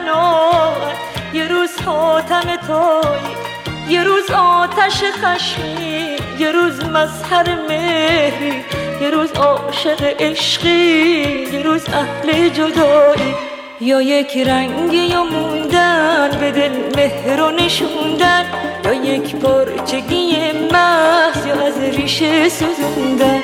قناعت، یه روز حاتم تویی، یه روز آتش خشمی، یه روز مظهر مهری، یه روز عاشق عشقی، یه روز اهل جدایی. یا یک رنگی یا موندن به دل مهر و نشوندن، یا یک پرچگی محض یا از ریشه سوزوندن.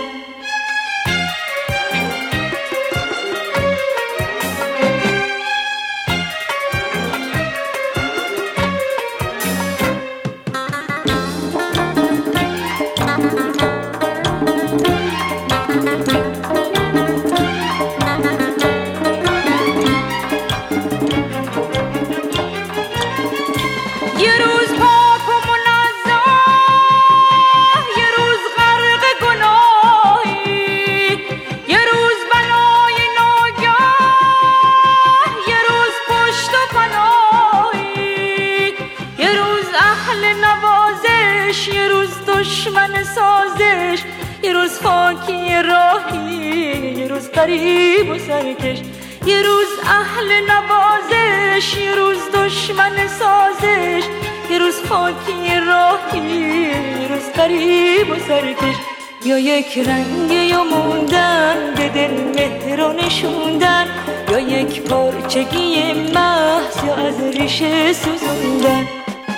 یه روز دشمن سازش، یه روز خاکی راهی، یه روز غریب و سرکش. یه روز اهل نوازش، یه روز دشمن سازش، یه روز خاکی راهی، یه روز غریب و سرکش. یا یک رنگ یا موندن به دل مهر و نشوندن، یا یک پرچگی محض یا از ریشه سوزوندن.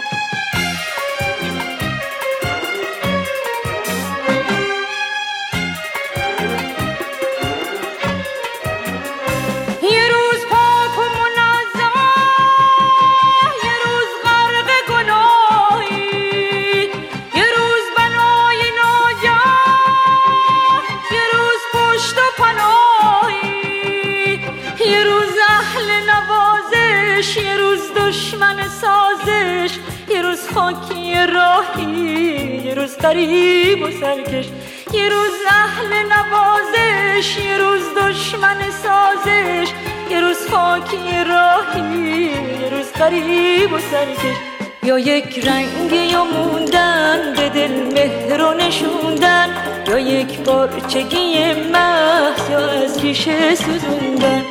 یه روز دشمن سازش، یه روز خاکی راهی، یه روز غریب و سرکش. یه روز اهل نوازش، یه روز دشمن سازش، یه روز خاکی راهی، یه روز غریب و سرکش. یا یک رنگ یا موندن به دل مهر و نشوندن، یا یک پرچگی محض یا از ریشه سوزوندن.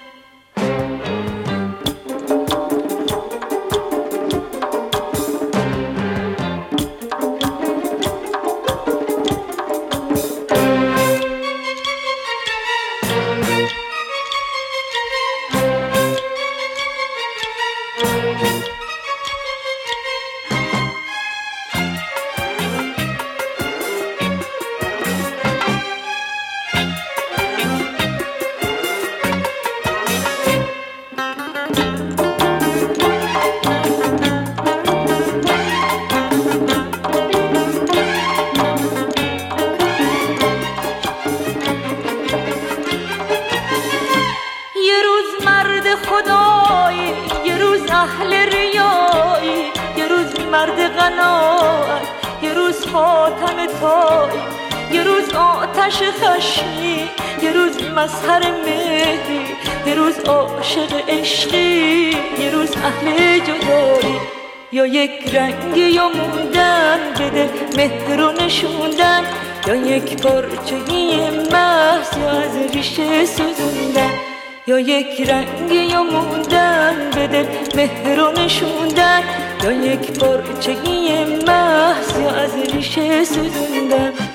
خدایی، یه روز اهل ریایی، یه روز مرد قناعت، یه روز خاتم تویی، یه روز آتش خشمی، یه روز مظهر مهری، یه روز عاشق عشقی، یه روز اهل جدایی. یا یک رنگ یا موندن به دل مهر و نشوندن، یا یک پرچگی محض یا از ریشه سوزوندن. یا یک رنگ یا موندن به دل مهر و نشوندن، یا یک پرچگی محض یا از ریشه سوزوندن.